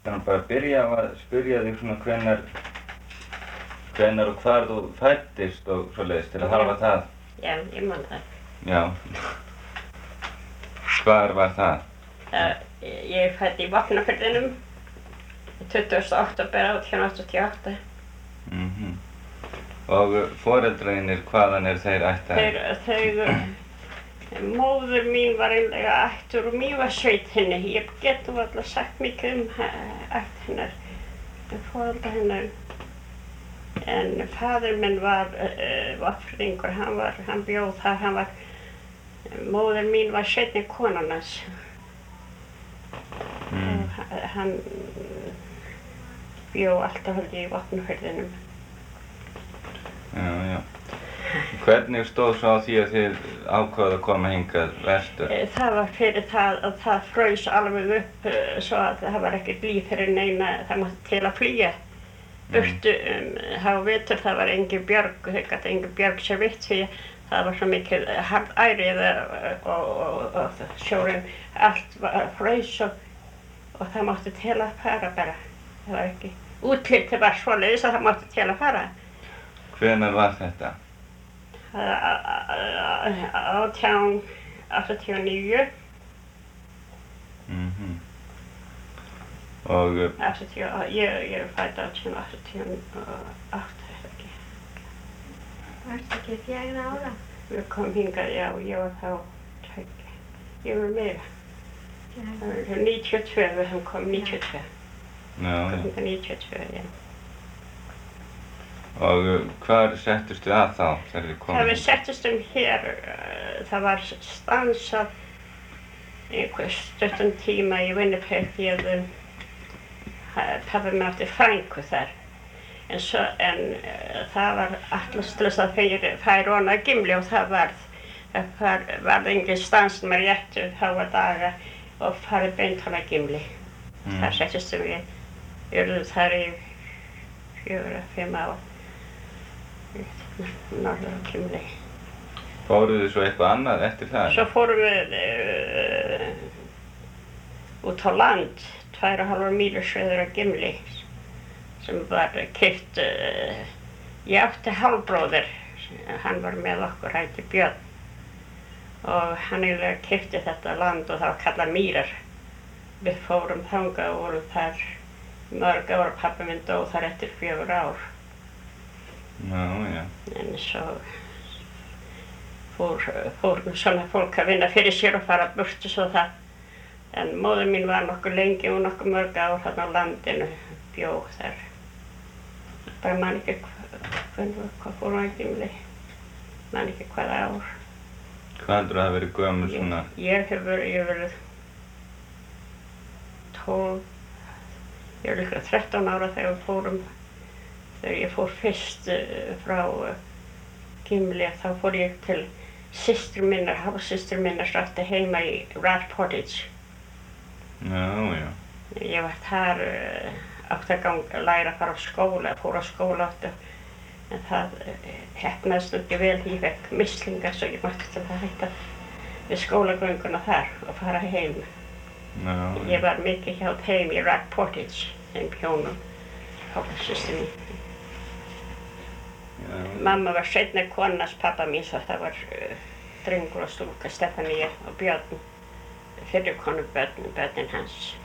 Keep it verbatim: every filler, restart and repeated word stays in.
Þannig bara að byrja á að spyrja þig svona hvenær, hvenær og hvar þú fæddist og svoleiðis til að hafa það. Já, ég man það. Já. Hvar var það? það ég er fædd í Vopnafirðinum tuttugasta október átján áttatíu og átta. Mhm. Og foreldraðinir, hvaðan er þeir ættaðir? Þeir, þau, móður mín var einlega ættur úr Mývatnssveitinni. Ég get nú varla sagt mikið um ætt hennar, foreldra hennar. En faðir minn var uh, Vopnfirðingur, hann var, hann bjó þar, hann var, móður mín var seinni konan hans. Mm. Og hann bjó alltaf held ég í Vopnafirðinum. Já, já. Hvernig stóð svo á því að þið ákváðu að koma hingað vestur? Það var fyrir það að það fraus alveg upp svo að það var ekkert líf fyrir neina, það mátti til að flýja. Burtu, um, það var vetur, það var engin björg, þau gæti engin björg sér vitt því það var svo mikið harðærið og, og, og sjórinn, allt var fraus og, og það mátti til að fara bara. Það var ekki, útlitið var svoleiðis að það mátti til að fara. Hvenær var þetta? átján áttatíu og níu. Mhm. Og áttatíu, ég, ég er fædd átján áttatíu og átta, eða ekki. Varstu ekki fjögra ára? Við komum hingað, já, ég var þá tveggja. Ég var meira. Það var níutíu og tvö, við höfum komið níutíu og tvö. Já, já. Komið níutíu og tvö, já. Og hvar settustu að þá þegar þið komið? Það við settustum hér, uh, það var stansað einhver stuttan tíma í Winnipeg því að um, pabbi minn átti frænku þar. En, svo, en uh, það var allast til þess að þeir færu hana að Gimli og það varð, það varð engin stans með réttu háa daga og farið beint hana að Gimli. Mm. Þar settustum við, urðum þar í fjögur, fimm ár. Norður á Gimli. Fóruð þið svo eitthvað annað eftir það? Svo fórum við uh, út á land, tvær og hálfar mílur suður á Gimli, sem var keypt, uh, ég átti hálfbróðir, hann var með okkur, hætti Björn, og hann eiginlega keypti þetta land og það var kallað Mýrar. Við fórum þangað og vorum þar mörg ár, pabbi minn dó þar eftir fjögur ár. Já, já. En svo fór, fór svona fólk að vinna fyrir sér og fara burtu svo það. En móður mín var nokkuð lengi og nokkuð mörg ár þarna á landinu, bjó þar. Bara man ekki hvernig, hvað fór hún að Gimli, man ekki hvaða ár. Hvað heldur það að verið gömul svona? Ég, ég hef verið, ég hef verið tólf, ég var líka þrettán ára þegar við fórum. Þegar ég fór fyrst uh, frá uh, Gimli, þá fór ég til systur minnar, hálfsystur minnar sem átti heima í Rat Portage. Já, já. Ég var þar uh, átti að ganga, læra að fara á skóla, fór á skóla átti, en það uh, heppnaðist ekki vel, ég fekk mislingar svo ég mátti til að hætta við skólagönguna þar og fara heim. Já, já. Ég var mikið hjá heim í Rat Portage, þeim hjónum, hálfsystur mín. Já. Mamma var seinna konans pappa mín, svo það var uh, drengur og stúlka, Stefanía og Björn, fyrir konu börnin, börnin hans.